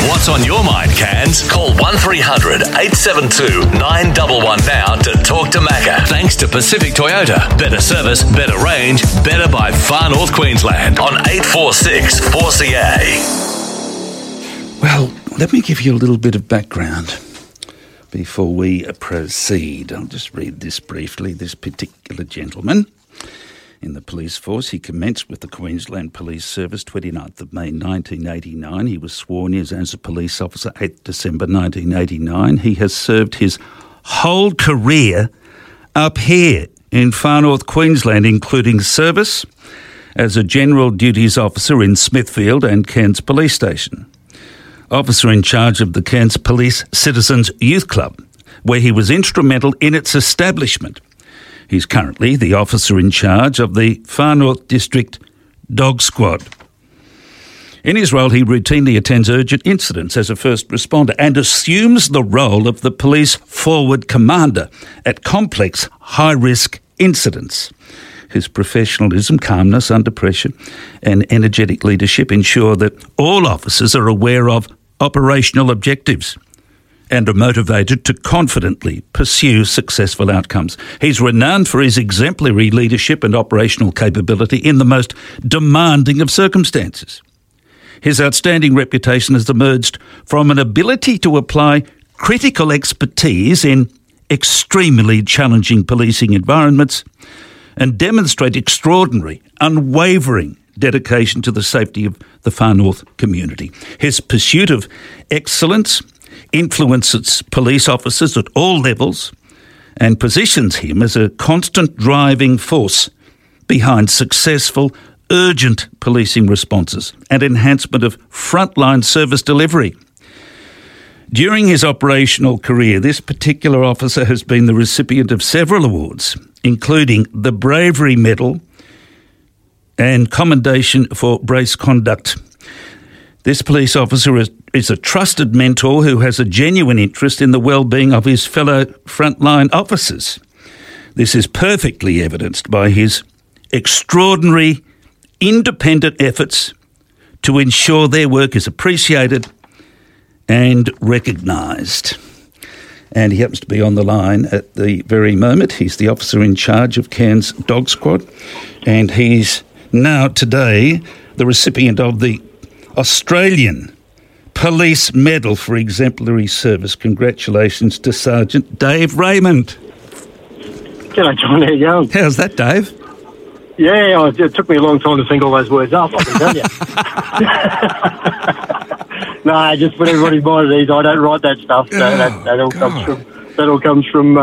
What's on your mind, Cairns? Call 1300 872 911 now to talk to Macca. Thanks to Pacific Toyota. Better service, better range, better by Far North Queensland on 846 4CA. Well, let me give you a little bit of background before we proceed. I'll just read this briefly. This particular gentleman in the police force, he commenced with the Queensland Police Service 29th of May 1989. He was sworn in as a police officer 8th December 1989. He has served his whole career up here in Far North Queensland, including service as a general duties officer in Smithfield and Cairns Police Station. Officer in charge of the Cairns Police Citizens Youth Club, where he was instrumental in its establishment. He's currently the officer in charge of the Far North District Dog Squad. In his role, he routinely attends urgent incidents as a first responder and assumes the role of the police forward commander at complex, high-risk incidents. His professionalism, calmness under pressure and energetic leadership ensure that all officers are aware of operational objectives and are motivated to confidently pursue successful outcomes. He's renowned for his exemplary leadership and operational capability in the most demanding of circumstances. His outstanding reputation has emerged from an ability to apply critical expertise in extremely challenging policing environments and demonstrate extraordinary, unwavering dedication to the safety of the Far North community. His pursuit of excellence influences police officers at all levels and positions him as a constant driving force behind successful, urgent policing responses and enhancement of frontline service delivery. During his operational career, this particular officer has been the recipient of several awards, including the Bravery Medal and Commendation for Brace Conduct. This police officer is a trusted mentor who has a genuine interest in the well-being of his fellow frontline officers. This is perfectly evidenced by his extraordinary, independent efforts to ensure their work is appreciated and recognised. And he happens to be on the line at the very moment. He's the officer in charge of Cairns Dog Squad, and he's now today the recipient of the Australian Police Medal for Exemplary Service. Congratulations to Sergeant Dave Raymond. G'day, John. How you going? How's that, Dave? Yeah, it took me a long time to think all those words up, I can tell you. No, just put everybody's mind at ease. I don't write that stuff. That all comes from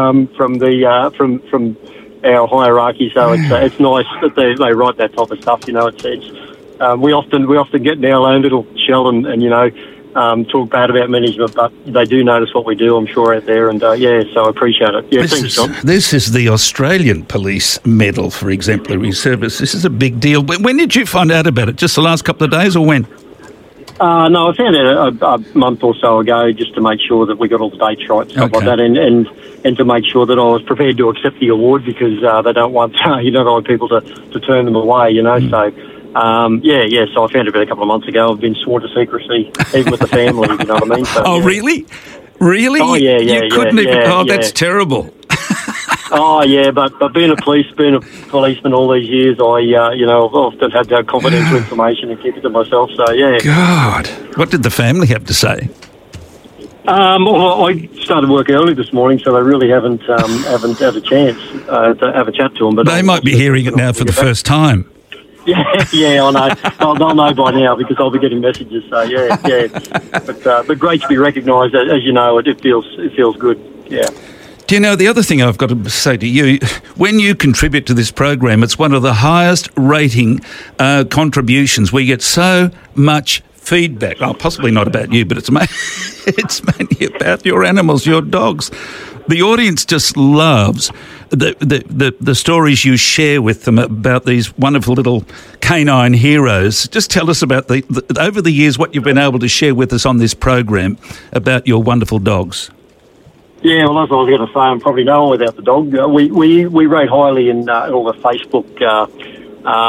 our hierarchy. So it's nice that they write that type of stuff. You know, we often get in our own little shell and talk bad about management, but they do notice what we do, I'm sure, out there, and so I appreciate it. Yeah, thanks, John. This is the Australian Police Medal for Exemplary Service. This is a big deal. When did you find out about it? Just the last couple of days, or when? No, I found out a month or so ago, just to make sure that we got all the dates right and stuff like that, and to make sure that I was prepared to accept the award, because they don't want people to turn them away, So. So I found it about a couple of months ago. I've been sworn to secrecy, even with the family, you know what I mean? So, Really? Really? Oh, yeah. You couldn't even... that's terrible. Oh, yeah, but being a policeman all these years, I've often had that confidential information and keep it to myself, so, yeah. God. What did the family have to say? Well, I started work early this morning, so they really haven't had a chance to have a chat to them. But they might be hearing it now for the first time. Yeah, I know. They'll know by now because I'll be getting messages. So yeah. But great to be recognised. As you know, it feels good. Yeah. Do you know, the other thing I've got to say to you, when you contribute to this program, it's one of the highest rating contributions. We get so much feedback. Oh, possibly not about you, but it's mainly about your animals, your dogs. The audience just loves the stories you share with them about these wonderful little canine heroes. Just tell us about over the years what you've been able to share with us on this program about your wonderful dogs. Yeah, well, that's what I was going to say. I'm probably no one without the dog. We rate highly in all the Facebook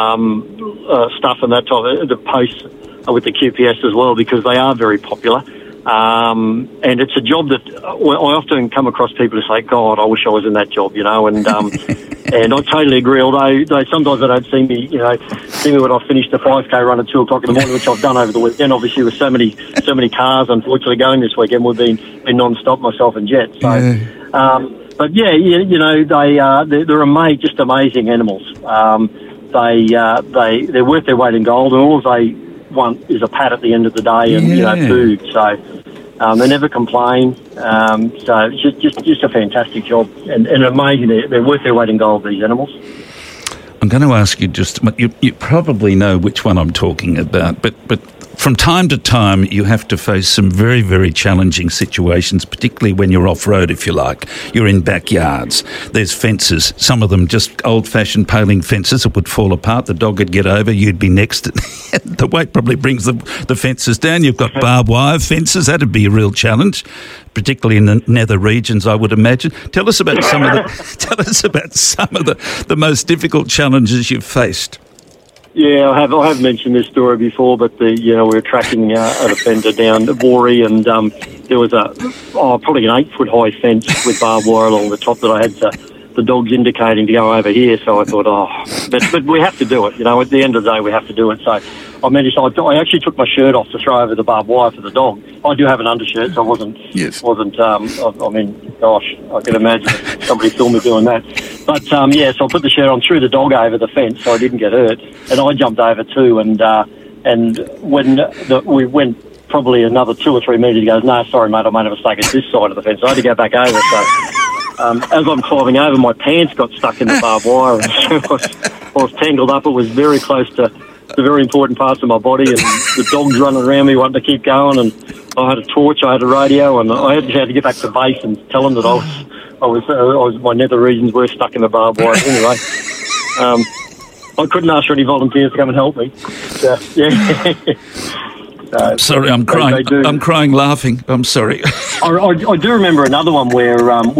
stuff and that type of the posts with the QPS as well, because they are very popular. And it's a job that I often come across people who say, God, I wish I was in that job, and and I totally agree, although sometimes they don't see me when I finish the 5K run at 2 o'clock in the morning, which I've done over the weekend, obviously with so many cars, unfortunately, going this weekend. We've been non-stop, myself and Jet. So, but yeah, they're just amazing animals. They're worth their weight in gold, and all they want is a pat at the end of the day and food. So they never complain. So it's just a fantastic job and amazing. They're worth their weight in gold, these animals. I'm going to ask you you probably know which one I'm talking about, but from time to time you have to face some very, very challenging situations, particularly when you're off-road, if you like. You're in backyards. There's fences, some of them just old-fashioned paling fences that would fall apart. The dog would get over, you'd be next. The weight probably brings the fences down. You've got barbed wire fences. That'd be a real challenge, particularly in the nether regions, I would imagine. Tell us about some of the most difficult challenges you've faced. Yeah, I have mentioned this story before, but we were tracking an offender down to Warrie, and there was probably an 8-foot high fence with barbed wire along the top that I had the dogs indicating to go over here. So I thought, but we have to do it. At the end of the day, we have to do it. So I managed. I actually took my shirt off to throw over the barbed wire for the dog. I do have an undershirt, so I wasn't. I mean, gosh, I can imagine somebody filmed me doing that. But so I put the shirt on, threw the dog over the fence, so I didn't get hurt, and I jumped over too. And when we went probably another 2 or 3 metres, he goes, "No, sorry, mate, I made a mistake. It's this side of the fence." So I had to go back over. So as I'm climbing over, my pants got stuck in the barbed wire, and I was tangled up. It was very close to the very important parts of my body, and the dogs running around me wanting to keep going, and I had a torch, I had a radio, and I had to get back to base and tell them that I was my nether regions were stuck in the barbed wire. Anyway, I couldn't ask for any volunteers to come and help me. Sorry, I'm crying. I'm crying laughing. I'm sorry. I do remember another one where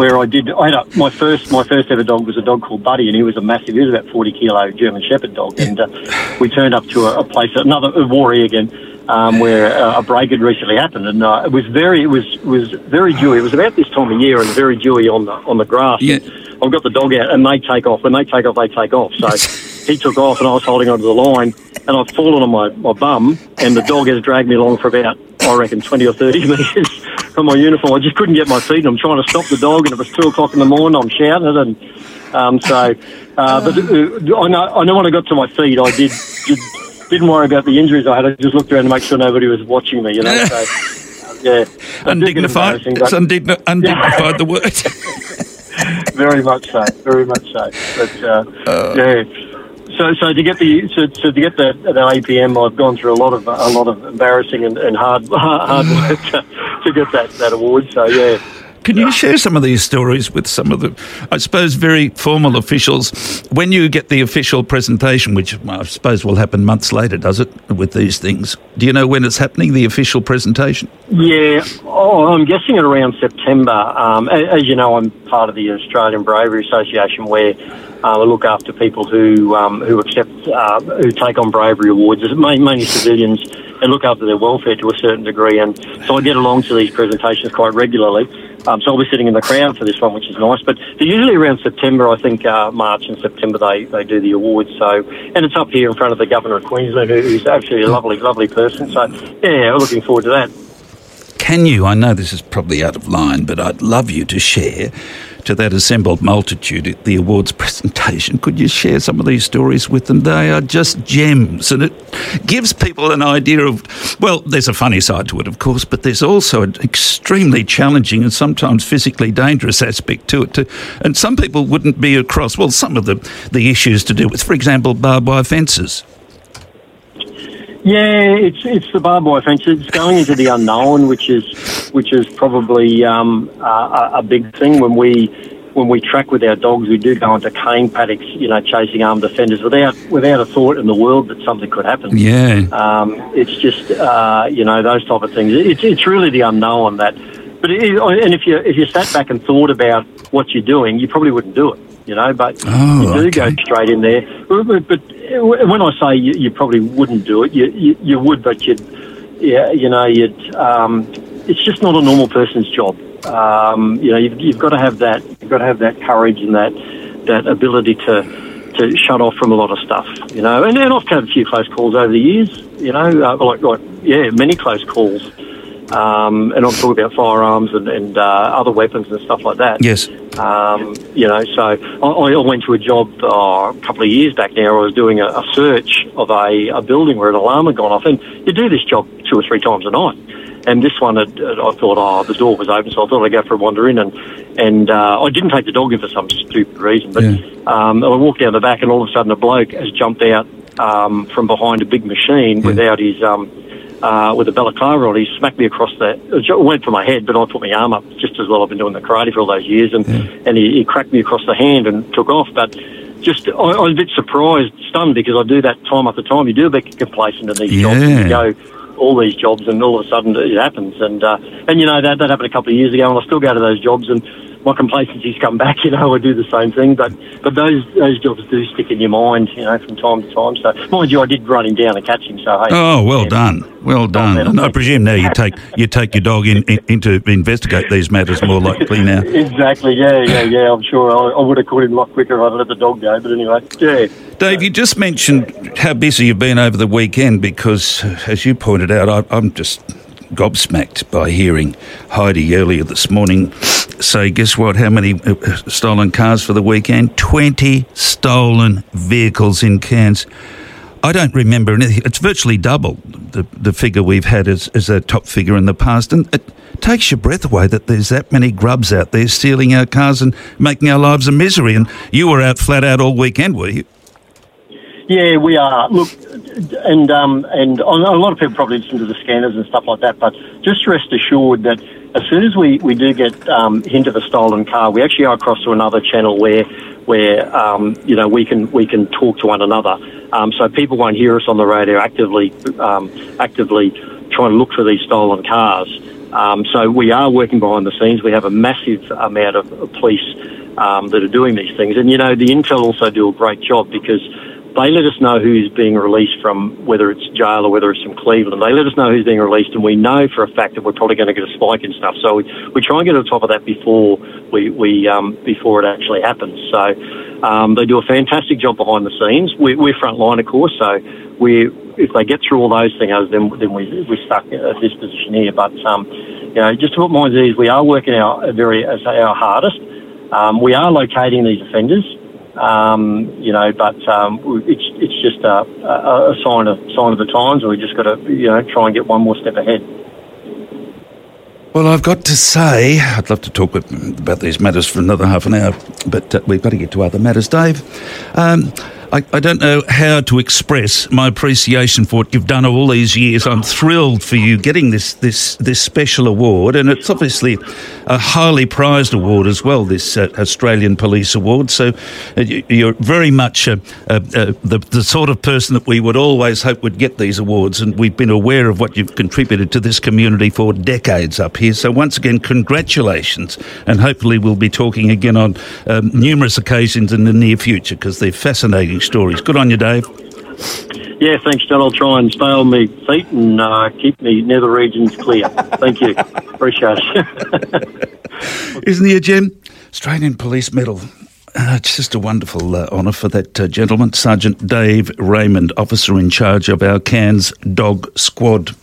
my first ever dog was a dog called Buddy, and he was about 40 kilo German Shepherd dog, and we turned up to a place, another Warrie again, where a break had recently happened, and it was very dewy. It was about this time of year and very dewy on the grass. Yeah. I've got the dog out, and they take off. When they take off, they take off. So he took off, and I was holding onto the line, and I've fallen on my bum, and the dog has dragged me along for about, I reckon, 20 or 30 metres from my uniform. I just couldn't get my feet, and I'm trying to stop the dog, and it was 2 o'clock in the morning. I'm shouting it, and but I know when I got to my feet, I didn't worry about the injuries I had. I just looked around to make sure nobody was watching me. So yeah, undignified. It's undignified. The word. Very much so. But yeah. So to get that APM, I've gone through a lot of embarrassing and hard work to get that award. So yeah. Can you share some of these stories with some of the, I suppose, very formal officials? When you get the official presentation, which I suppose will happen months later, does it, with these things? Do you know when it's happening, the official presentation? Yeah, I'm guessing at around September. As you know, I'm part of the Australian Bravery Association, where I look after people who accept, who take on bravery awards, mainly civilians, and look after their welfare to a certain degree. And so I get along to these presentations quite regularly. So I'll be sitting in the crowd for this one, which is nice. But they're usually around September, I think, March and September they do the awards. So, and it's up here in front of the Governor of Queensland, who's actually a lovely, lovely person. So, yeah, we're looking forward to that. Can you, I know this is probably out of line, but I'd love you to share to that assembled multitude at the awards presentation. Could you share some of these stories with them? They are just gems, and it gives people an idea of, well, there's a funny side to it, of course, but there's also an extremely challenging and sometimes physically dangerous aspect to it. And some people wouldn't be across, well, some of the issues to do with, for example, barbed wire fences. Yeah, it's the barbed wire fence. It's going into the unknown, which is probably a big thing. When we track with our dogs, we do go into cane paddocks, chasing armed offenders without a thought in the world that something could happen. Yeah, it's just those type of things. It's really the unknown that. But if you sat back and thought about what you're doing, you probably wouldn't do it. But you do go straight in there. But when I say you probably wouldn't do it, you would, but you'd it's just not a normal person's job. You've got to have that. You've got to have that courage and that ability to shut off from a lot of stuff. And I've had a few close calls over the years. Many close calls. And I'm talking about firearms and other weapons and stuff like that. Yes. So I went to a job a couple of years back now. I was doing a search of a building where an alarm had gone off. And you do this job 2 or 3 times a night. And this one, I thought, the door was open, so I thought I'd go for a wander in. And I didn't take the dog in for some stupid reason. But I walked down the back, and all of a sudden a bloke has jumped out from behind a big machine without his... with a balaclava on, he smacked me across it went for my head, but I put my arm up just as well. I've been doing the karate for all those years, and he cracked me across the hand and took off. But I was a bit surprised, stunned, because I do that time after time. You do a bit complacent in these jobs, and you go all these jobs, and all of a sudden it happens. And that happened a couple of years ago, and I still go to those jobs, and my complacency's come back. I do the same thing, but those jobs do stick in your mind, from time to time. So, mind you, I did run him down and catch him. So, hey, well done. And I presume now you take your dog in to investigate these matters more likely now. Exactly. Yeah. I'm sure I would have caught him a lot quicker if I'd let the dog go. But anyway, yeah. Dave, you just mentioned how busy you've been over the weekend because, as you pointed out, I'm just gobsmacked by hearing Heidi earlier this morning say, guess what, how many stolen cars for the weekend? 20 stolen vehicles in Cairns. I don't remember anything. It's virtually double the figure we've had as a top figure in the past. And it takes your breath away that there's that many grubs out there stealing our cars and making our lives a misery. And you were out flat out all weekend, were you? Yeah, we are. Look, and a lot of people probably listen to the scanners and stuff like that, but just rest assured that as soon as we do get hint of a stolen car, we actually go across to another channel where we can talk to one another. So people won't hear us on the radio actively trying to look for these stolen cars. So we are working behind the scenes. We have a massive amount of police that are doing these things, and the Intel also do a great job because they let us know who's being released from, whether it's jail or whether it's from Cleveland. They let us know who's being released, and we know for a fact that we're probably going to get a spike in stuff. So we try and get on top of that before it actually happens. So they do a fantastic job behind the scenes. We're frontline, of course. So if they get through all those things, then we're stuck at this position here. But just to put minds at ease, we are working our hardest. We are locating these offenders. But it's just a sign of the times, and we just got to try and get one more step ahead. Well, I've got to say, I'd love to talk about these matters for another half an hour, but we've got to get to other matters, Dave. I don't know how to express my appreciation for what you've done all these years. I'm thrilled for you getting this special award, and it's obviously a highly prized award as well, this Australian Police Award. So you're very much the sort of person that we would always hope would get these awards, and we've been aware of what you've contributed to this community for decades up here. So once again, congratulations, and hopefully we'll be talking again on numerous occasions in the near future because they're fascinating stories. Good on you, Dave. Yeah, thanks, John. I'll try and stay on my feet and keep the nether regions clear. Thank you. Appreciate it. Isn't he a gem? Australian Police Medal. It's just a wonderful honour for that gentleman, Sergeant Dave Raymond, officer in charge of our Cairns Dog Squad.